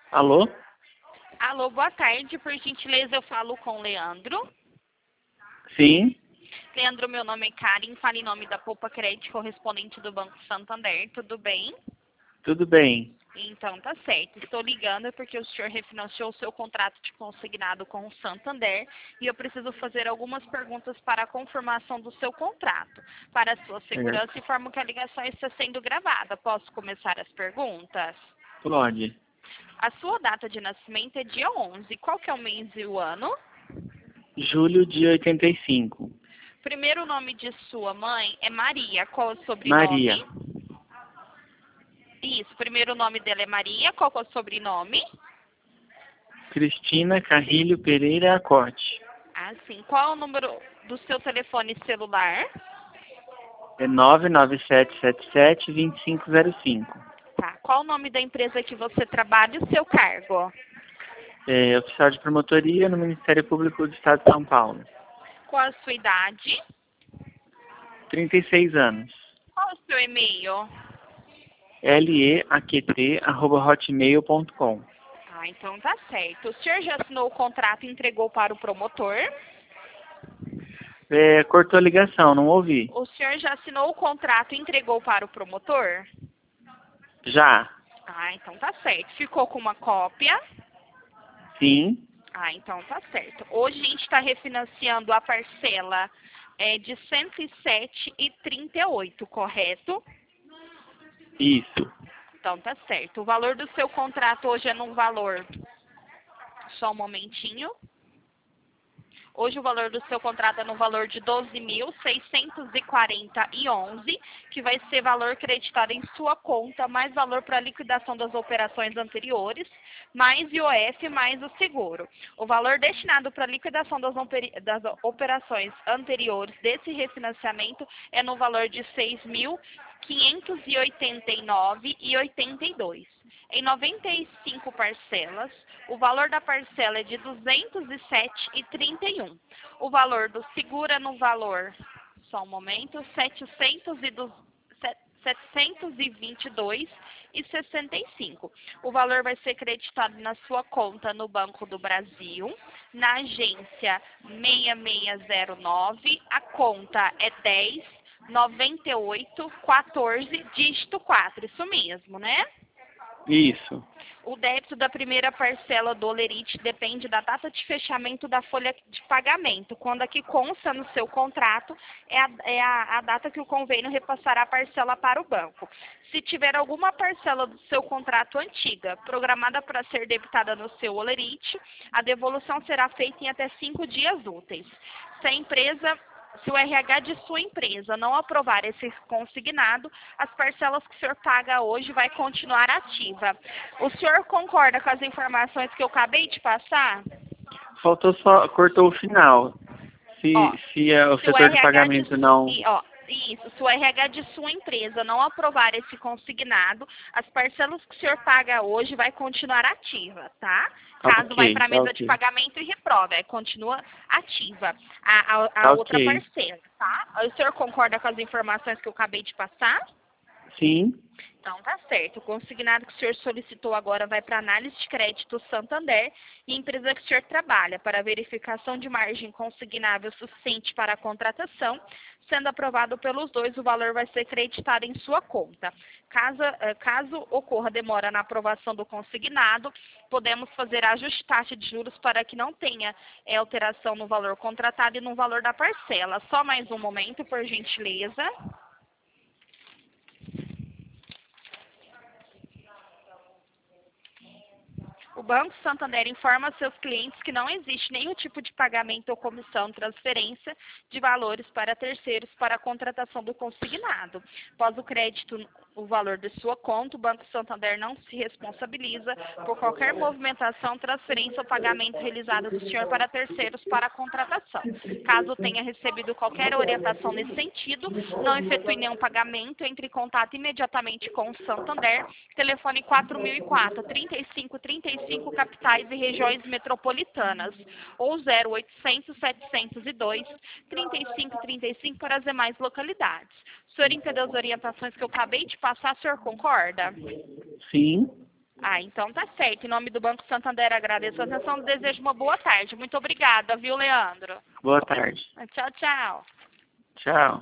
Alô? Alô, boa tarde. Por gentileza, eu falo com o Leandro. Sim, Leandro, meu nome é Karen, falo em nome da Poupa Crédito, correspondente do Banco Santander. Tudo bem? tudo bem. Então, tá certo. Estou ligando porque o senhor refinanciou o seu contrato de consignado com o Santander e eu preciso fazer algumas perguntas para a confirmação do seu contrato. Para a sua Certo. segurança, informo que a ligação está sendo gravada. Posso começar as perguntas? Pode. A sua data de nascimento é dia 11. Qual que é o mês e o ano? Julho de 85. Primeiro nome de sua mãe é Maria. Qual é o Maria. sobrenome? Isso, primeiro nome dela é Maria. Qual que é o sobrenome? Cristina Carrilho Pereira Acote. Ah, sim. Qual é o número do seu telefone celular? É 99777-2505. Tá. Qual o nome da empresa que você trabalha e o seu cargo? É oficial de promotoria no Ministério Público do Estado de São Paulo. Qual a sua idade? 36 anos. Qual o seu e-mail? leaqt@hotmail.com. Ah, então tá certo. O senhor já assinou o contrato e entregou para o promotor? Cortou a ligação, não ouvi. O senhor já assinou o contrato e entregou para o promotor? Já. Ah, então tá certo. Ficou com uma cópia? Sim. Ah, então tá certo. Hoje a gente está refinanciando a parcela de 107,38, correto? Isso. Então tá certo. O valor do seu contrato hoje é num valor. Só um momentinho. Hoje o valor do seu contrato é no valor de 12.640,11, que vai ser valor creditado em sua conta, mais valor para a liquidação das operações anteriores, mais IOF, mais o seguro. O valor destinado para a liquidação das operações anteriores desse refinanciamento é no valor de 6.589,82. Em 95 parcelas, o valor da parcela é de 207,31. O valor do seguro é no valor, só um momento, 722,65. O valor vai ser creditado na sua conta no Banco do Brasil, na agência 6609, a conta é 109814, dígito 4, isso mesmo, né? Isso. O débito da primeira parcela do Olerite depende da data de fechamento da folha de pagamento. Quando aqui consta no seu contrato, é a data que o convênio repassará a parcela para o banco. Se tiver alguma parcela do seu contrato antiga programada para ser debitada no seu Olerite, a devolução será feita em até 5 dias úteis. Se o RH de sua empresa não aprovar esse consignado, as parcelas que o senhor paga hoje vai continuar ativa. O senhor concorda com as informações que eu acabei de passar? Faltou só, cortou o final. Ó, Se o se o setor de RH pagamento não. se o RH de sua empresa não aprovar esse consignado, as parcelas que o senhor paga hoje vai continuar ativa, tá? Caso vai Ok, para a tá mesa de ok. pagamento e reprova, continua ativa a Tá outra ok. parcela, tá? O senhor concorda com as informações que eu acabei de passar? Sim. Então tá certo. O consignado que o senhor solicitou agora vai para análise de crédito Santander e a empresa que o senhor trabalha para verificação de margem consignável suficiente para a contratação. Sendo aprovado pelos dois, o valor vai ser creditado em sua conta. Caso ocorra demora na aprovação do consignado, podemos fazer ajuste de taxa de juros para que não tenha alteração no valor contratado e no valor da parcela. Só mais um momento, por gentileza. O Banco Santander informa seus clientes que não existe nenhum tipo de pagamento ou comissão, transferência de valores para terceiros para a contratação do consignado. Após o crédito, o valor de sua conta, o Banco Santander não se responsabiliza por qualquer movimentação, transferência ou pagamento realizado do senhor para terceiros para a contratação. Caso tenha recebido qualquer orientação nesse sentido, não efetue nenhum pagamento, entre em contato imediatamente com o Santander, telefone 4004 3535 capitais e regiões metropolitanas, ou 0800 702 3535 para as demais localidades. O senhor entendeu as orientações que eu acabei de passar, o senhor concorda? Sim. Ah, então tá certo. Em nome do Banco Santander, agradeço a atenção e desejo uma boa tarde. Muito obrigada, viu, Leandro? Boa tarde. Tchau, tchau. Tchau.